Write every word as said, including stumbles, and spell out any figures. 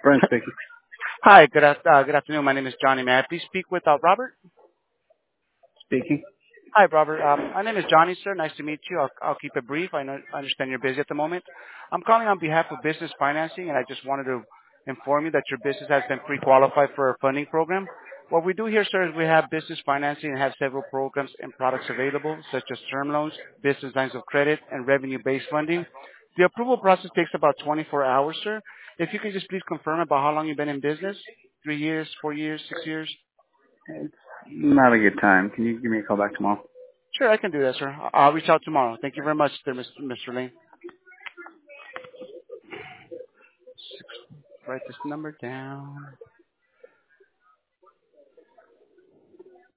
Brent speaking. Hi, good af- uh, good afternoon. My name is Johnny. May I please speak with uh, Robert? Speaking. Hi, Robert. Um, my name is Johnny, sir. Nice to meet you. I'll, I'll keep it brief. I know, I understand you're busy at the moment. I'm calling on behalf of Business Financing, and I just wanted to inform you that your business has been pre-qualified for our funding program. What we do here, sir, is we have business financing and have several programs and products available, such as term loans, business lines of credit, and revenue-based funding. The approval process takes about twenty-four hours, sir. If you could just please confirm about how long you've been in business, three years, four years, six years. It's not a good time. Can you give me a call back tomorrow? Sure, I can do that, sir. I- I'll reach out tomorrow. Thank you very much, there, Mister Mister Lane. Write this number down.